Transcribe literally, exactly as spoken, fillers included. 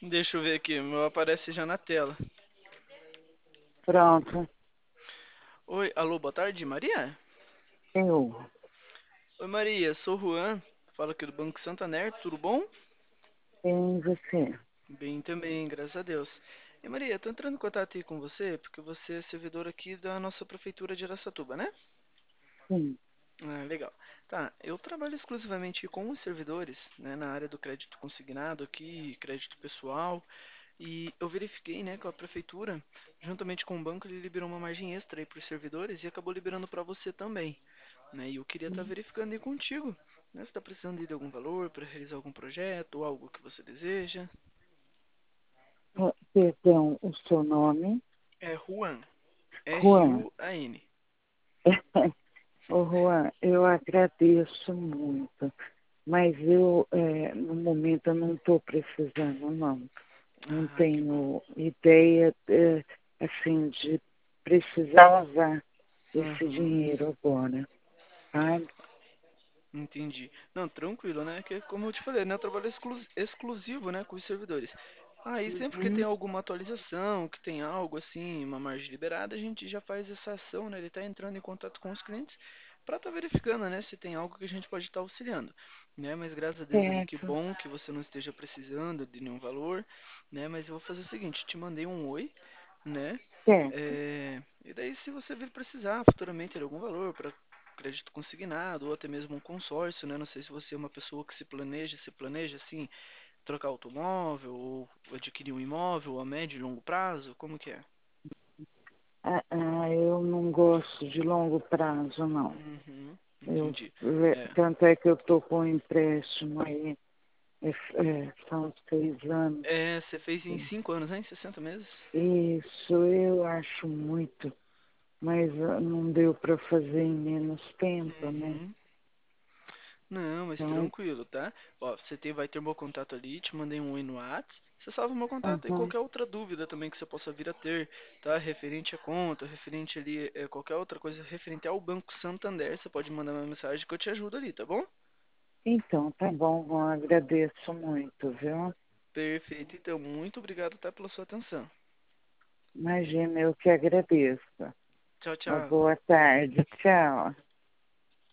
Deixa eu ver aqui, o meu aparece já na tela. Pronto, Oi, alô, boa tarde, Maria? eu. Oi, Maria, sou o Juan, falo aqui do Banco Santander, tudo bom? Em você. Bem também, graças a Deus. E Maria, tô entrando em contato aí com você porque você é servidor aqui da nossa prefeitura de Araçatuba, né? Sim. Ah, legal. Tá, eu trabalho exclusivamente com os servidores, né, na área do crédito consignado aqui, crédito pessoal, e eu verifiquei, né, com a prefeitura, juntamente com o banco, ele liberou uma margem extra aí para os servidores e acabou liberando para você também, né? E eu queria estar verificando aí contigo, né, se está precisando de algum valor para realizar algum projeto ou algo que você deseja. Ah, perdão, o seu nome? É Juan, Juan. R U A N. Ô, Juan, eu agradeço muito, mas eu, é, no momento, eu não estou precisando, não. Não Ah, que bom. tenho ideia, é, assim, de precisar usar esse Uhum. dinheiro agora, sabe? Entendi. Não, tranquilo, né? Que como eu te falei, né? Eu trabalho exclu- exclusivo, né, com os servidores. Aí sempre que tem Uhum. alguma atualização, que tem algo assim, uma margem liberada, a gente já faz essa ação, né? Ele tá entrando em contato com os clientes para estar verificando, né, se tem algo que a gente pode estar auxiliando, né? Mas graças a Deus aí, que Certo, bom que você não esteja precisando de nenhum valor, né? Mas eu vou fazer o seguinte, te mandei um oi, né? certo. É, e daí, se você vir precisar futuramente de algum valor para crédito consignado ou até mesmo um consórcio, né? Não sei se você é uma pessoa que se planeja, se planeja assim, trocar automóvel ou adquirir um imóvel a médio e longo prazo, como que é? Ah, ah, eu não gosto de longo prazo, não. Uhum, Eu, entendi. é, É, tanto é que eu estou com um empréstimo aí, é, é, são seis anos. é, você fez em cinco anos, né? Em sessenta meses? Isso eu acho muito, mas ah, não deu para fazer em menos tempo, né? Uhum. Não, mas Então, tranquilo, tá? Ó, você tem, vai ter meu contato ali, te mandei um oi no Whats. Você salva meu contato e aham. qualquer outra dúvida também que você possa vir a ter, tá? Referente à conta, referente ali, é, qualquer outra coisa referente ao Banco Santander, você pode mandar uma mensagem que eu te ajudo ali, tá bom? Então, tá bom, eu agradeço muito, viu? Perfeito, então, muito obrigado, tá, pela sua atenção. Imagina, eu que agradeço. Tchau, Uma tchau. boa tarde, tchau.